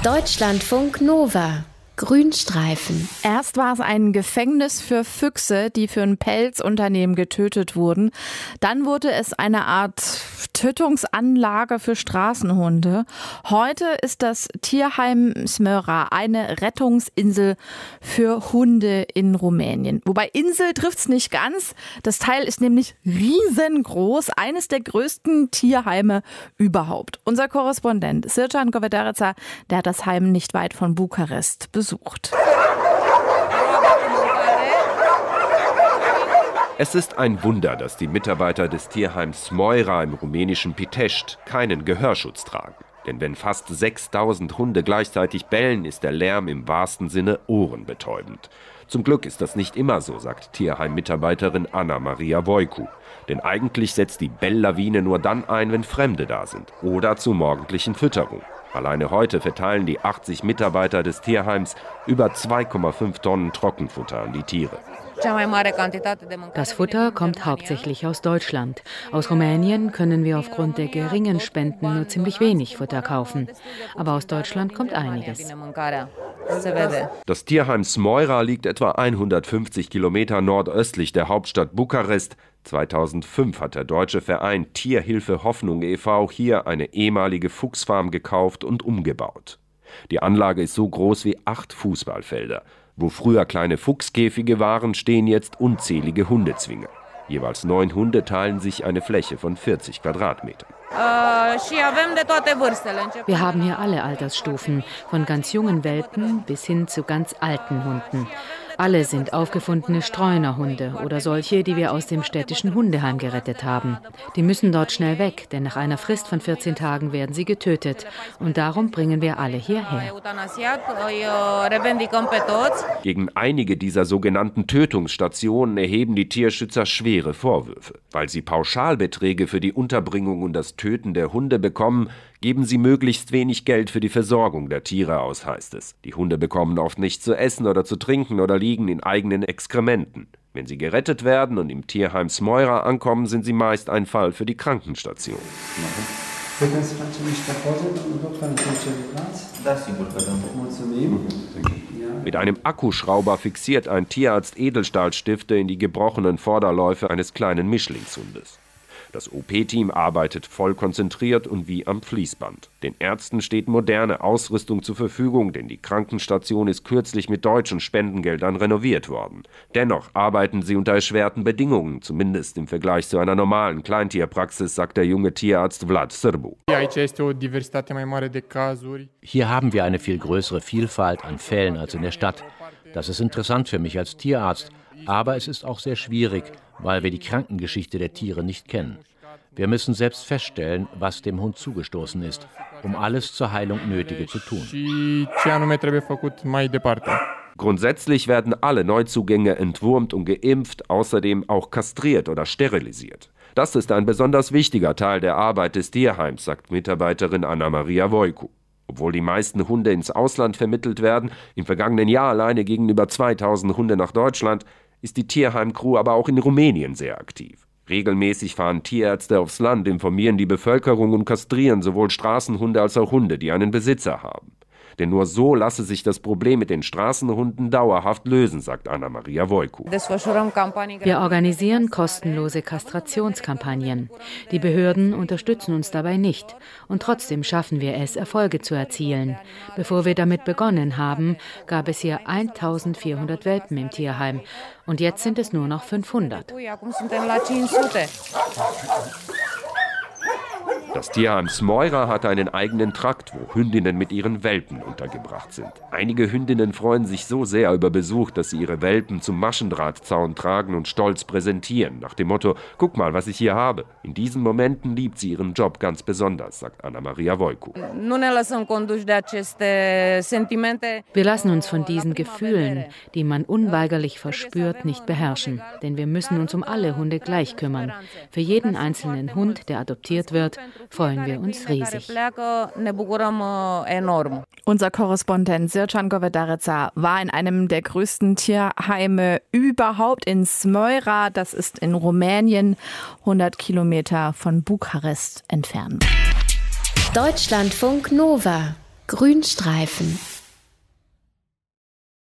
Deutschlandfunk Nova. Grünstreifen. Erst war es ein Gefängnis für Füchse, die für ein Pelzunternehmen getötet wurden. Dann wurde es eine Art Tötungsanlage für Straßenhunde. Heute ist das Tierheim Smöra eine Rettungsinsel für Hunde in Rumänien. Wobei Insel trifft's nicht ganz. Das Teil ist nämlich riesengroß. Eines der größten Tierheime überhaupt. Unser Korrespondent Sircan Govedarica, der hat das Heim nicht weit von Bukarest besucht. Es ist ein Wunder, dass die Mitarbeiter des Tierheims Smöra im rumänischen Pitești keinen Gehörschutz tragen. Denn wenn fast 6000 Hunde gleichzeitig bellen, ist der Lärm im wahrsten Sinne ohrenbetäubend. Zum Glück ist das nicht immer so, sagt Tierheim-Mitarbeiterin Anna-Maria Voicu. Denn eigentlich setzt die Belllawine nur dann ein, wenn Fremde da sind oder zur morgendlichen Fütterung. Alleine heute verteilen die 80 Mitarbeiter des Tierheims über 2,5 Tonnen Trockenfutter an die Tiere. Das Futter kommt hauptsächlich aus Deutschland. Aus Rumänien können wir aufgrund der geringen Spenden nur ziemlich wenig Futter kaufen. Aber aus Deutschland kommt einiges. Das Tierheim Smöra liegt etwa 150 Kilometer nordöstlich der Hauptstadt Bukarest. 2005 hat der deutsche Verein Tierhilfe Hoffnung e.V. hier eine ehemalige Fuchsfarm gekauft und umgebaut. Die Anlage ist so groß wie 8 Fußballfelder. Wo früher kleine Fuchskäfige waren, stehen jetzt unzählige Hundezwinge. Jeweils 9 Hunde teilen sich eine Fläche von 40 Quadratmetern. Wir haben hier alle Altersstufen, von ganz jungen Welpen bis hin zu ganz alten Hunden. Alle sind aufgefundene Streunerhunde oder solche, die wir aus dem städtischen Hundeheim gerettet haben. Die müssen dort schnell weg, denn nach einer Frist von 14 Tagen werden sie getötet. Und darum bringen wir alle hierher. Gegen einige dieser sogenannten Tötungsstationen erheben die Tierschützer schwere Vorwürfe. Weil sie Pauschalbeträge für die Unterbringung und das Töten der Hunde bekommen, geben sie möglichst wenig Geld für die Versorgung der Tiere aus, heißt es. Die Hunde bekommen oft nichts zu essen oder zu trinken oder liegen in eigenen Exkrementen. Wenn sie gerettet werden und im Tierheim Smöra ankommen, sind sie meist ein Fall für die Krankenstation. Mit einem Akkuschrauber fixiert ein Tierarzt Edelstahlstifte in die gebrochenen Vorderläufe eines kleinen Mischlingshundes. Das OP-Team arbeitet voll konzentriert und wie am Fließband. Den Ärzten steht moderne Ausrüstung zur Verfügung, denn die Krankenstation ist kürzlich mit deutschen Spendengeldern renoviert worden. Dennoch arbeiten sie unter erschwerten Bedingungen, zumindest im Vergleich zu einer normalen Kleintierpraxis, sagt der junge Tierarzt Vlad Sârbu. Hier haben wir eine viel größere Vielfalt an Fällen als in der Stadt. Das ist interessant für mich als Tierarzt, aber es ist auch sehr schwierig, weil wir die Krankengeschichte der Tiere nicht kennen. Wir müssen selbst feststellen, was dem Hund zugestoßen ist, um alles zur Heilung Nötige zu tun. Grundsätzlich werden alle Neuzugänge entwurmt und geimpft, außerdem auch kastriert oder sterilisiert. Das ist ein besonders wichtiger Teil der Arbeit des Tierheims, sagt Mitarbeiterin Anna-Maria Voicu. Obwohl die meisten Hunde ins Ausland vermittelt werden, im vergangenen Jahr alleine gingen über 2000 Hunde nach Deutschland, ist die Tierheim-Crew aber auch in Rumänien sehr aktiv. Regelmäßig fahren Tierärzte aufs Land, informieren die Bevölkerung und kastrieren sowohl Straßenhunde als auch Hunde, die einen Besitzer haben. Denn nur so lasse sich das Problem mit den Straßenhunden dauerhaft lösen, sagt Anna-Maria Voicu. Wir organisieren kostenlose Kastrationskampagnen. Die Behörden unterstützen uns dabei nicht. Und trotzdem schaffen wir es, Erfolge zu erzielen. Bevor wir damit begonnen haben, gab es hier 1400 Welpen im Tierheim. Und jetzt sind es nur noch 500. Das Tierheim Smöra hat einen eigenen Trakt, wo Hündinnen mit ihren Welpen untergebracht sind. Einige Hündinnen freuen sich so sehr über Besuch, dass sie ihre Welpen zum Maschendrahtzaun tragen und stolz präsentieren, nach dem Motto, guck mal, was ich hier habe. In diesen Momenten liebt sie ihren Job ganz besonders, sagt Anna-Maria Voicu. Wir lassen uns von diesen Gefühlen, die man unweigerlich verspürt, nicht beherrschen. Denn wir müssen uns um alle Hunde gleich kümmern. Für jeden einzelnen Hund, der adoptiert wird, freuen wir uns riesig. Unser Korrespondent Sircan Govedarica war in einem der größten Tierheime überhaupt in Smöra. Das ist in Rumänien, 100 Kilometer von Bukarest entfernt. Deutschlandfunk Nova Grünstreifen.